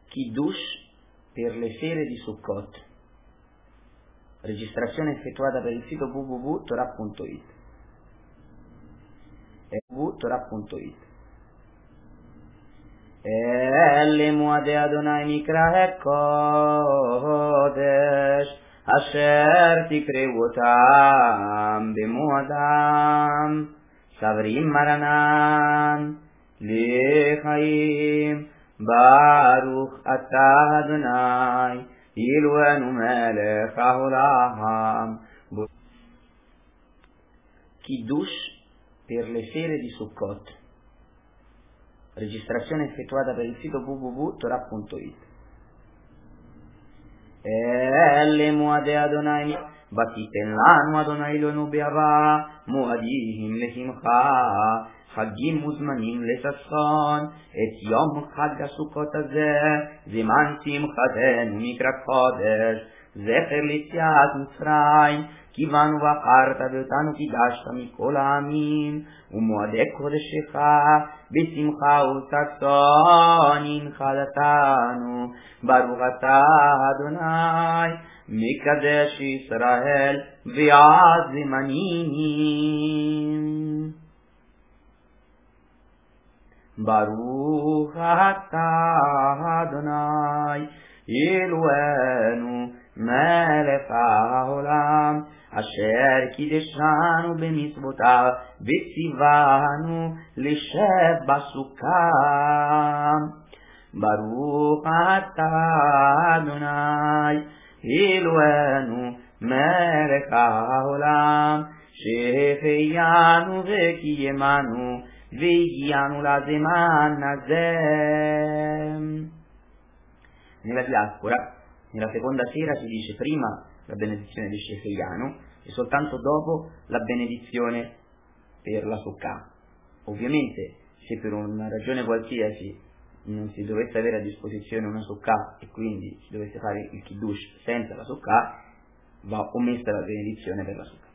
Kiddush per le sere di Sukkot. Registrazione effettuata per il sito www.torah.it. www.torah.it. אלה מועדי אדוני מקרא קודש אשר תקראו אותם במועדם סברים מרנן לחיים ברוך אתה אדוני אלוהינו מלך העולם. Kiddush per le sere di Sukkot. Registrazione effettuata per il sito www.torah.it. אלה מועדי אדוני ותיתן לנו אדוני אלוהינו באהבה מועדים לשמחה חגים מוזמנים לששון את יום חג הסוכות הזה זמן שמחתנו מקרא קודש זכר ליציאת מצרים כי בנו בחרת ואותנו קידשת מכל העמים ומועדי קודשך בשמחה וששון הנחלתנו ברוך אתה אדוני מקדש ישראל ועד זמנים. ברוך אתה אדוני אלוהינו מלך העולם אשר קידשנו במצוותיו וציוונו לשב בסוכה. ברוך אתה אדוני אלוהינו מלך העולם שהחיינו וקיימנו והגיענו לזמן הזה. Nella diaspora, nella seconda sera si dice prima la benedizione di Sheheyanu e soltanto dopo la benedizione per la Sukkah. Ovviamente, se per una ragione qualsiasi non si dovesse avere a disposizione una Sukkah e quindi si dovesse fare il Kiddush senza la Sukkah, va omessa la benedizione per la Sukkah.